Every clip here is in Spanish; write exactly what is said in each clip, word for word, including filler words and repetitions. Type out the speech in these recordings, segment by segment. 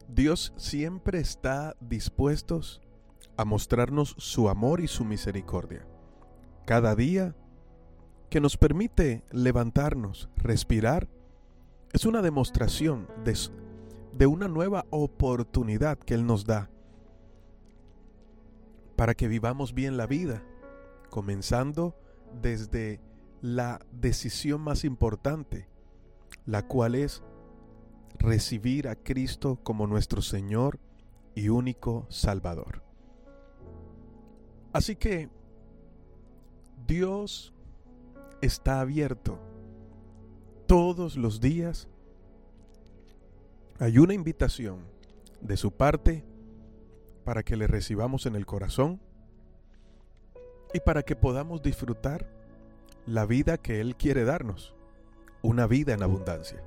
Dios siempre está dispuesto a mostrarnos su amor y su misericordia. Cada día que nos permite levantarnos, respirar, es una demostración de, de una nueva oportunidad que Él nos da para que vivamos bien la vida, comenzando desde la decisión más importante, la cual es recibir a Cristo como nuestro Señor y único Salvador. Así que Dios está abierto todos los días. Hay una invitación de su parte para que le recibamos en el corazón y para que podamos disfrutar la vida que Él quiere darnos, una vida en abundancia.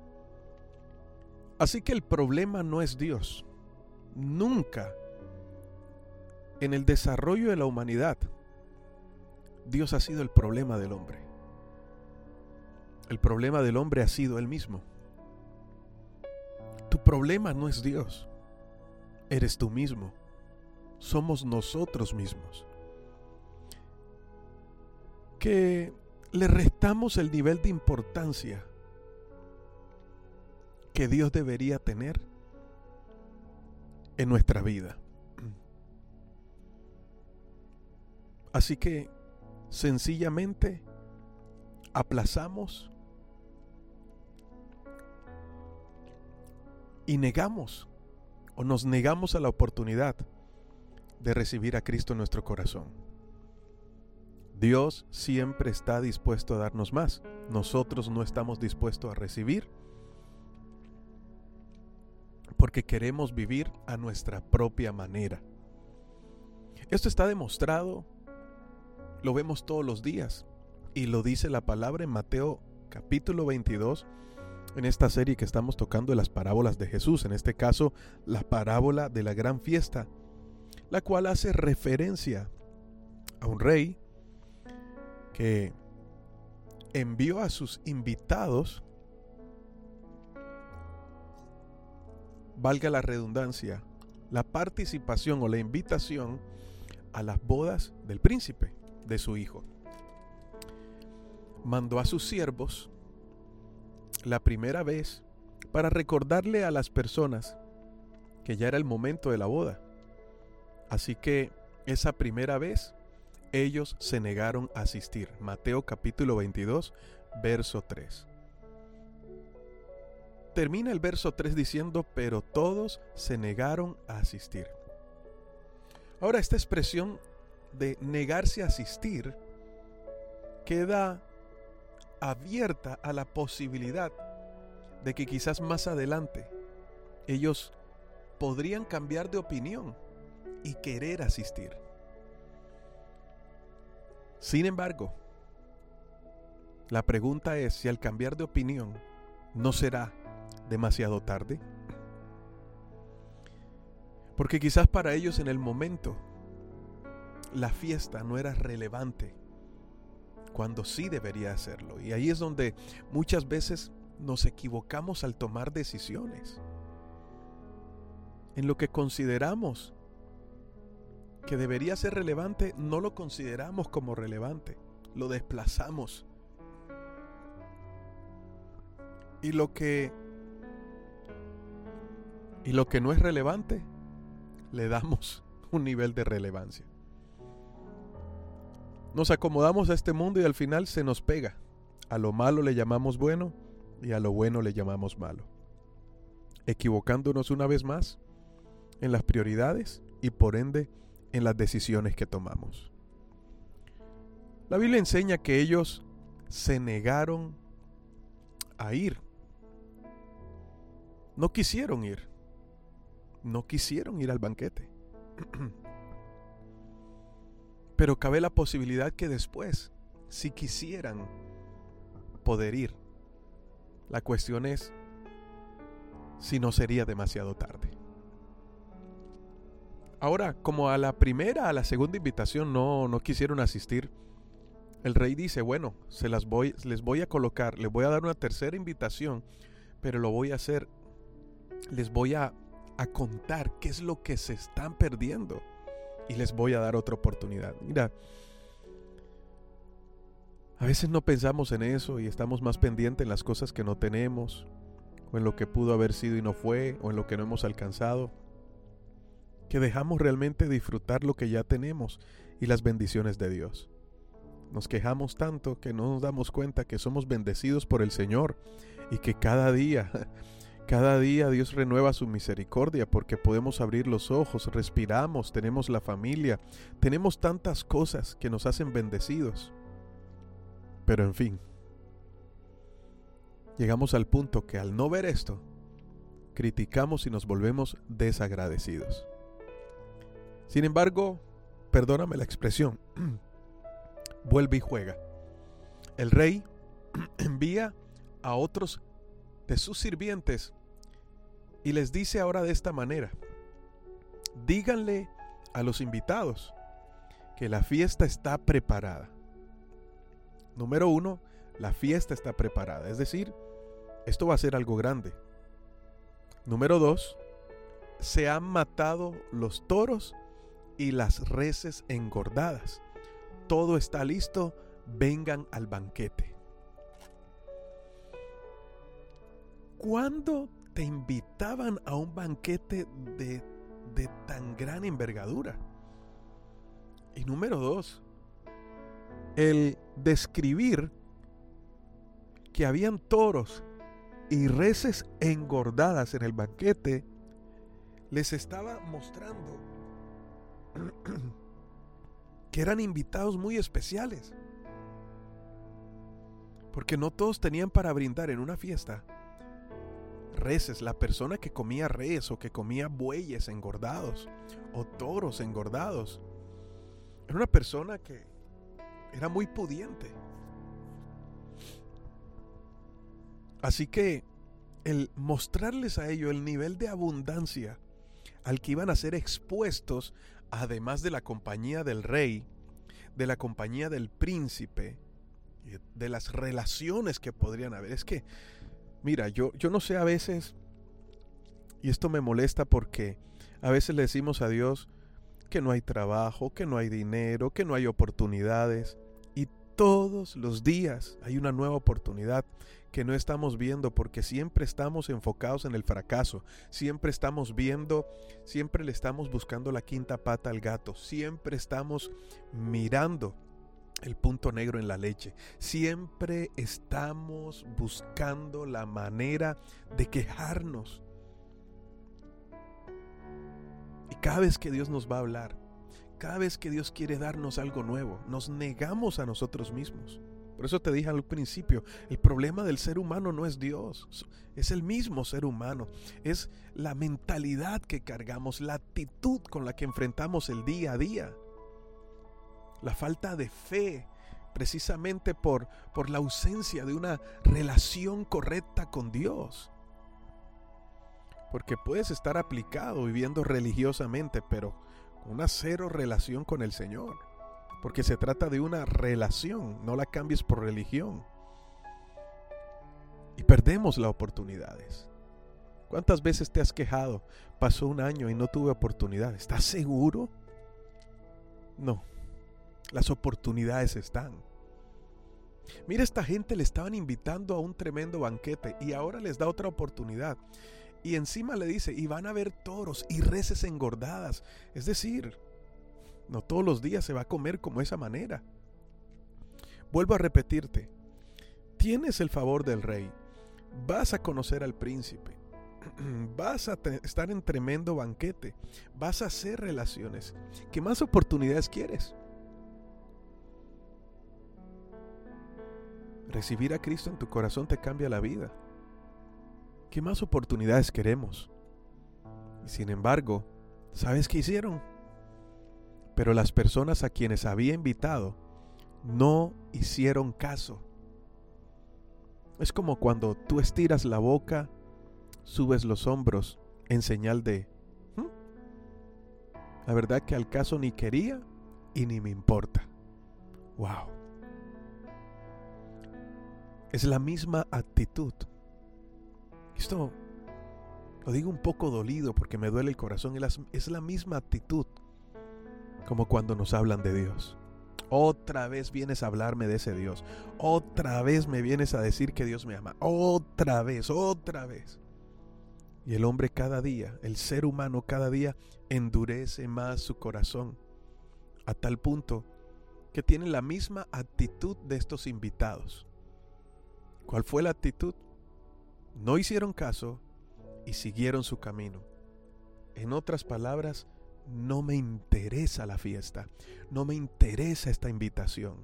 Así que el problema no es Dios. Nunca en el desarrollo de la humanidad Dios ha sido el problema del hombre. El problema del hombre ha sido Él mismo. Tu problema no es Dios. Eres tú mismo. Somos nosotros mismos. Que le restamos el nivel de importancia que Dios debería tener en nuestra vida. Así que sencillamente aplazamos y negamos o nos negamos a la oportunidad de recibir a Cristo en nuestro corazón. Dios siempre está dispuesto a darnos más. Nosotros no estamos dispuestos a recibir porque queremos vivir a nuestra propia manera. Esto está demostrado, lo vemos todos los días y lo dice la palabra en Mateo capítulo veintidós, en esta serie que estamos tocando de las parábolas de Jesús, en este caso la parábola de la gran fiesta, la cual hace referencia a un rey que envió a sus invitados, valga la redundancia, la participación o la invitación a las bodas del príncipe, de su hijo. Mandó a sus siervos la primera vez para recordarle a las personas que ya era el momento de la boda. Así que esa primera vez ellos se negaron a asistir. Mateo capítulo veintidós, verso tres. Termina el verso tres diciendo, pero todos se negaron a asistir. Ahora, esta expresión de negarse a asistir queda abierta a la posibilidad de que quizás más adelante ellos podrían cambiar de opinión y querer asistir. Sin embargo, la pregunta es si al cambiar de opinión no será demasiado tarde. Porque quizás para ellos en el momento la fiesta no era relevante, cuando sí debería hacerlo. Y ahí es donde muchas veces nos equivocamos al tomar decisiones. En lo que consideramos que debería ser relevante, no lo consideramos como relevante, lo desplazamos. Y lo que y lo que no es relevante, le damos un nivel de relevancia. Nos acomodamos a este mundo y al final se nos pega. A lo malo le llamamos bueno y a lo bueno le llamamos malo, equivocándonos una vez más en las prioridades y por ende en las decisiones que tomamos. La Biblia enseña que ellos se negaron a ir. No quisieron ir. No quisieron ir al banquete. Pero cabe la posibilidad que después, si quisieran poder ir, la cuestión es si no sería demasiado tarde. Ahora, como a la primera, a la segunda invitación no, no quisieron asistir, el rey dice, bueno, se las voy, les voy a colocar, les voy a dar una tercera invitación, pero lo voy a hacer, les voy a a contar qué es lo que se están perdiendo. Y les voy a dar otra oportunidad. Mira, a veces no pensamos en eso y estamos más pendientes en las cosas que no tenemos, o en lo que pudo haber sido y no fue, o en lo que no hemos alcanzado, que dejamos realmente disfrutar lo que ya tenemos y las bendiciones de Dios. Nos quejamos tanto que no nos damos cuenta que somos bendecidos por el Señor y que cada día, cada día Dios renueva su misericordia porque podemos abrir los ojos, respiramos, tenemos la familia, tenemos tantas cosas que nos hacen bendecidos. Pero en fin, llegamos al punto que al no ver esto, criticamos y nos volvemos desagradecidos. Sin embargo, perdóname la expresión, vuelve y juega. El rey envía a otros de sus sirvientes y les dice ahora de esta manera: díganle a los invitados que la fiesta está preparada. Número uno, la fiesta está preparada, es decir, esto va a ser algo grande. Número dos, se han matado los toros y las reses engordadas. Todo está listo, vengan al banquete. ¿Cuándo te invitaban a un banquete de, de tan gran envergadura? Y número dos, el describir que habían toros y reses engordadas en el banquete les estaba mostrando que eran invitados muy especiales, porque no todos tenían para brindar en una fiesta reses. La persona que comía res o que comía bueyes engordados o toros engordados era una persona que era muy pudiente. Así que el mostrarles a ellos el nivel de abundancia al que iban a ser expuestos, además de la compañía del rey, de la compañía del príncipe, de las relaciones que podrían haber. Es que, mira, yo, yo no sé a veces, y esto me molesta porque a veces le decimos a Dios que no hay trabajo, que no hay dinero, que no hay oportunidades, y todos los días hay una nueva oportunidad que no estamos viendo porque siempre estamos enfocados en el fracaso, siempre estamos viendo, siempre le estamos buscando la quinta pata al gato, siempre estamos mirando el punto negro en la leche, siempre estamos buscando la manera de quejarnos. Y cada vez que Dios nos va a hablar, cada vez que Dios quiere darnos algo nuevo, nos negamos a nosotros mismos. Por eso te dije al principio, el problema del ser humano no es Dios, es el mismo ser humano, es la mentalidad que cargamos, la actitud con la que enfrentamos el día a día, la falta de fe, precisamente por, por la ausencia de una relación correcta con Dios. Porque puedes estar aplicado viviendo religiosamente, pero con una cero relación con el Señor. Porque se trata de una relación, no la cambies por religión. Y perdemos las oportunidades. ¿Cuántas veces te has quejado? Pasó un año y no tuve oportunidad. ¿Estás seguro? No. Las oportunidades están. Mira, esta gente le estaban invitando a un tremendo banquete y ahora les da otra oportunidad. Y encima le dice, y van a haber toros y reses engordadas. Es decir, no todos los días se va a comer como esa manera. Vuelvo a repetirte, tienes el favor del rey, vas a conocer al príncipe, vas a te- estar en tremendo banquete, vas a hacer relaciones. ¿Qué más oportunidades quieres? Recibir a Cristo en tu corazón te cambia la vida. ¿Qué más oportunidades queremos? Y sin embargo, ¿sabes qué hicieron? Pero las personas a quienes había invitado no hicieron caso. Es como cuando tú estiras la boca, subes los hombros en señal de ¿Mm? La verdad que al caso ni quería y ni me importa. Wow. Es la misma actitud. Esto, Lo digo un poco dolido porque me duele el corazón. Es la misma actitud como cuando nos hablan de Dios. Otra vez vienes a hablarme de ese Dios. Otra vez me vienes a decir que Dios me ama. Otra vez, otra vez. Y el hombre cada día, el ser humano cada día endurece más su corazón, a tal punto que tiene la misma actitud de estos invitados. ¿Cuál fue la actitud? No hicieron caso y siguieron su camino. En otras palabras, no me interesa la fiesta, no me interesa esta invitación.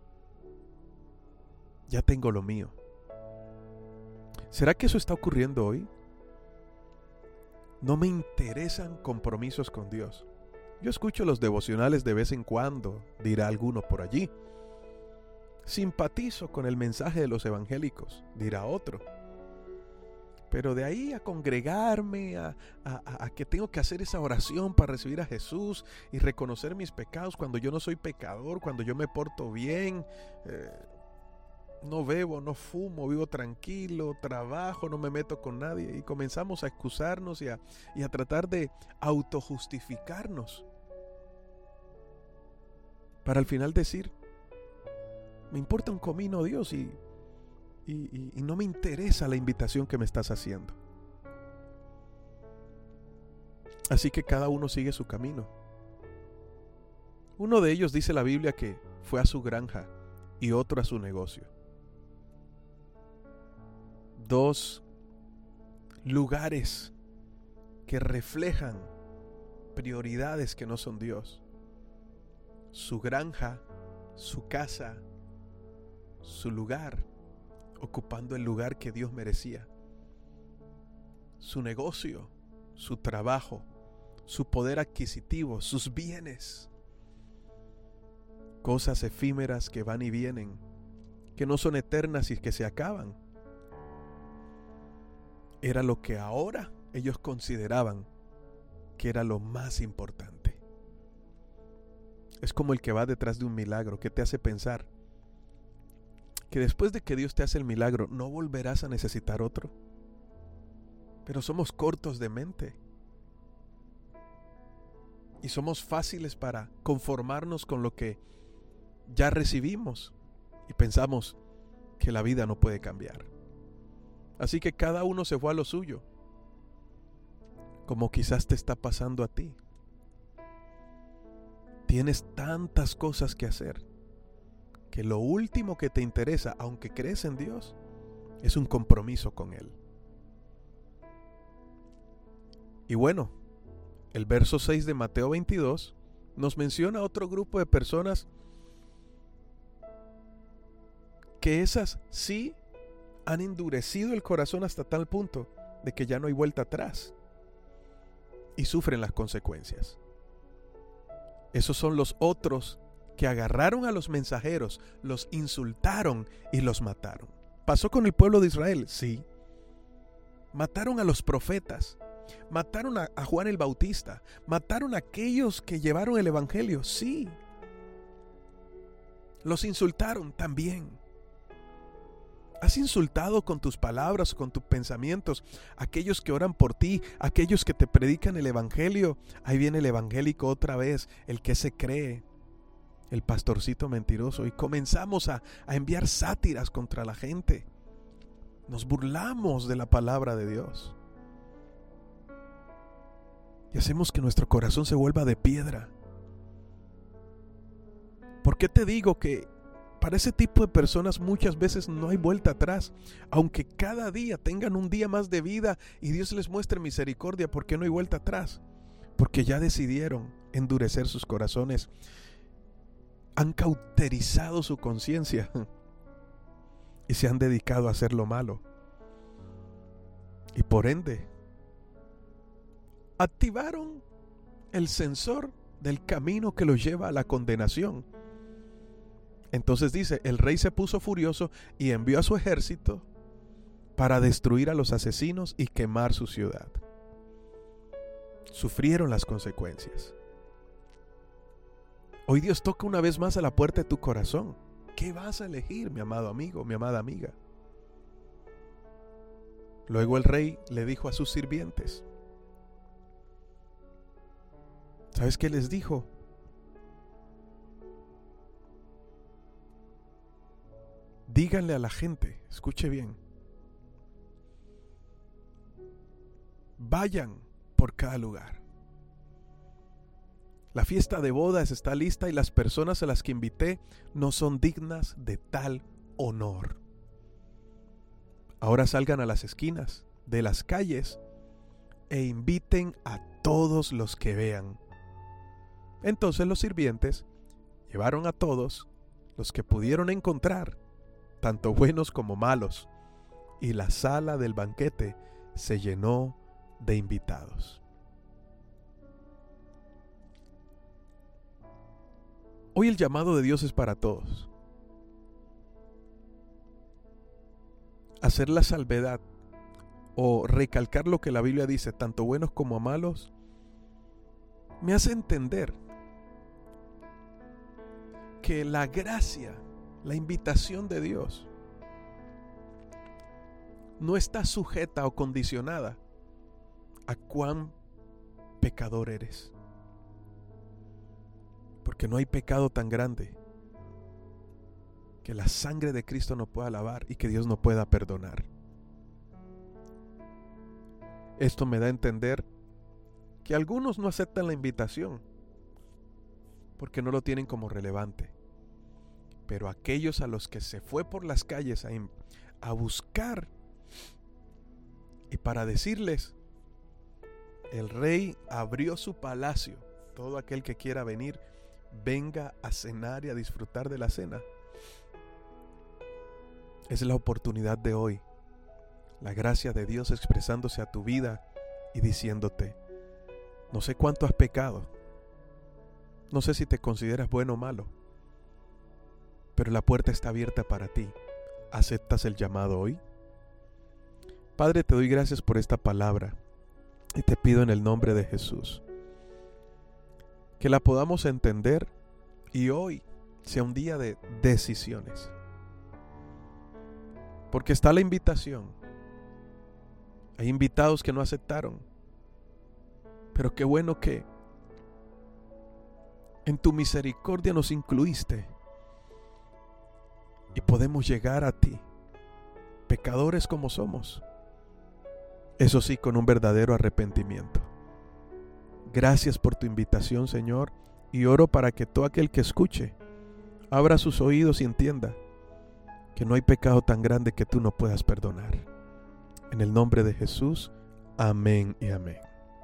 Ya tengo lo mío. ¿Será que eso está ocurriendo hoy? No me interesan compromisos con Dios. Yo escucho los devocionales de vez en cuando, dirá alguno por allí. Simpatizo con el mensaje de los evangélicos, dirá otro. Pero de ahí a congregarme, a, a, a que tengo que hacer esa oración para recibir a Jesús y reconocer mis pecados cuando yo no soy pecador, cuando yo me porto bien, eh, no bebo, no fumo, vivo tranquilo, trabajo, no me meto con nadie, y comenzamos a excusarnos y a, y a tratar de autojustificarnos para al final decir, me importa un comino Dios y, y, y, y no me interesa la invitación que me estás haciendo. Así que cada uno sigue su camino. Uno de ellos, dice la Biblia, que fue a su granja y otro a su negocio. Dos lugares que reflejan prioridades que no son Dios. Su granja, su casa, su lugar, ocupando el lugar que Dios merecía. Su negocio, su trabajo, su poder adquisitivo, sus bienes. Cosas efímeras que van y vienen, que no son eternas y que se acaban. Era lo que ahora ellos consideraban que era lo más importante. Es como el que va detrás de un milagro que te hace pensar que después de que Dios te hace el milagro no volverás a necesitar otro. Pero somos cortos de mente y somos fáciles para conformarnos con lo que ya recibimos y pensamos que la vida no puede cambiar. Así que cada uno se fue a lo suyo, como quizás te está pasando a ti. Tienes tantas cosas que hacer que lo último que te interesa, aunque crees en Dios, es un compromiso con Él. Y bueno, el verso seis de Mateo veintidós nos menciona otro grupo de personas que esas sí han endurecido el corazón hasta tal punto de que ya no hay vuelta atrás y sufren las consecuencias. Esos son los otros que agarraron a los mensajeros, los insultaron y los mataron. ¿Pasó con el pueblo de Israel? Sí. Mataron a los profetas, mataron a, a Juan el Bautista, mataron a aquellos que llevaron el evangelio. Sí. Los insultaron también. ¿Has insultado con tus palabras, con tus pensamientos, aquellos que oran por ti, aquellos que te predican el evangelio? Ahí viene el evangélico otra vez, el que se cree, el pastorcito mentiroso, y comenzamos a, a enviar sátiras contra la gente. Nos burlamos de la palabra de Dios y hacemos que nuestro corazón se vuelva de piedra. ¿Por qué te digo que para ese tipo de personas muchas veces no hay vuelta atrás? Aunque cada día tengan un día más de vida y Dios les muestre misericordia, ¿por qué no hay vuelta atrás? Porque ya decidieron endurecer sus corazones, han cauterizado su conciencia y se han dedicado a hacer lo malo. Y por ende, activaron el sensor del camino que los lleva a la condenación. Entonces dice, el rey se puso furioso y envió a su ejército para destruir a los asesinos y quemar su ciudad. Sufrieron las consecuencias. Hoy Dios toca una vez más a la puerta de tu corazón. ¿Qué vas a elegir, mi amado amigo, mi amada amiga? Luego el rey le dijo a sus sirvientes, ¿sabes qué les dijo? Díganle a la gente, escuche bien, vayan por cada lugar. La fiesta de bodas está lista y las personas a las que invité no son dignas de tal honor. Ahora salgan a las esquinas de las calles e inviten a todos los que vean. Entonces los sirvientes llevaron a todos los que pudieron encontrar, tanto buenos como malos, y la sala del banquete se llenó de invitados. Hoy el llamado de Dios es para todos. Hacer la salvedad o recalcar lo que la Biblia dice, tanto buenos como malos, me hace entender que la gracia, la invitación de Dios, no está sujeta o condicionada a cuán pecador eres. Porque no hay pecado tan grande que la sangre de Cristo no pueda lavar y que Dios no pueda perdonar. Esto me da a entender que algunos no aceptan la invitación porque no lo tienen como relevante. Pero aquellos a los que se fue por las calles a, a buscar y para decirles, el rey abrió su palacio, todo aquel que quiera venir, venga a cenar y a disfrutar de la cena. Es la oportunidad de hoy, la gracia de Dios expresándose a tu vida y diciéndote, no sé cuánto has pecado, no sé si te consideras bueno o malo, pero la puerta está abierta para ti. ¿Aceptas el llamado hoy? Padre, te doy gracias por esta palabra y te pido en el nombre de Jesús que la podamos entender y hoy sea un día de decisiones. Porque está la invitación. Hay invitados que no aceptaron. Pero qué bueno que en tu misericordia nos incluiste y podemos llegar a ti, pecadores como somos. Eso sí, con un verdadero arrepentimiento. Gracias por tu invitación, Señor, y oro para que todo aquel que escuche abra sus oídos y entienda que no hay pecado tan grande que tú no puedas perdonar. En el nombre de Jesús, amén y amén.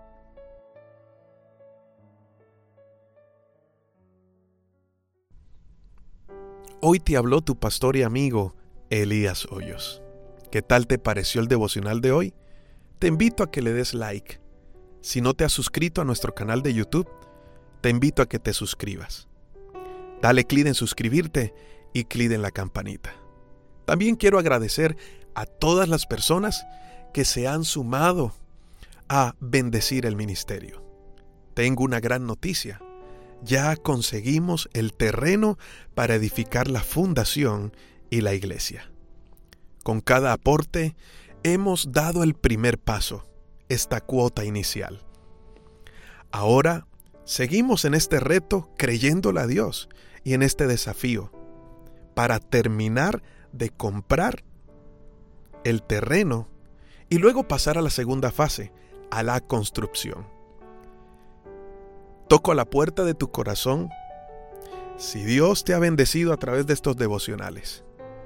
Hoy te habló tu pastor y amigo, Elías Hoyos. ¿Qué tal te pareció el devocional de hoy? Te invito a que le des like. Si no te has suscrito a nuestro canal de YouTube, te invito a que te suscribas. Dale clic en suscribirte y clic en la campanita. También quiero agradecer a todas las personas que se han sumado a bendecir el ministerio. Tengo una gran noticia. Ya conseguimos el terreno para edificar la fundación y la iglesia. Con cada aporte hemos dado el primer paso, esta cuota inicial. Ahora seguimos en este reto creyéndole a Dios y en este desafío para terminar de comprar el terreno y luego pasar a la segunda fase, a la construcción. Toco a la puerta de tu corazón. Si Dios te ha bendecido a través de estos devocionales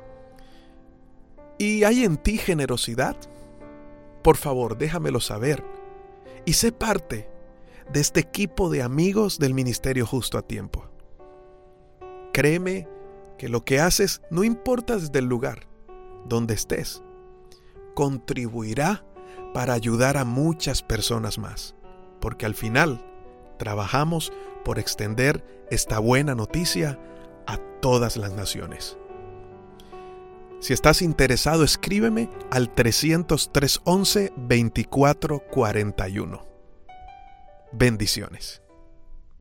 y hay en ti generosidad, por favor déjamelo saber y sé parte de este equipo de amigos del Ministerio Justo a Tiempo. Créeme que lo que haces, no importa desde el lugar donde estés, contribuirá para ayudar a muchas personas más, porque al final trabajamos por extender esta buena noticia a todas las naciones. Si estás interesado, escríbeme al trescientos tres once veinticuatro cuarenta y uno. Bendiciones.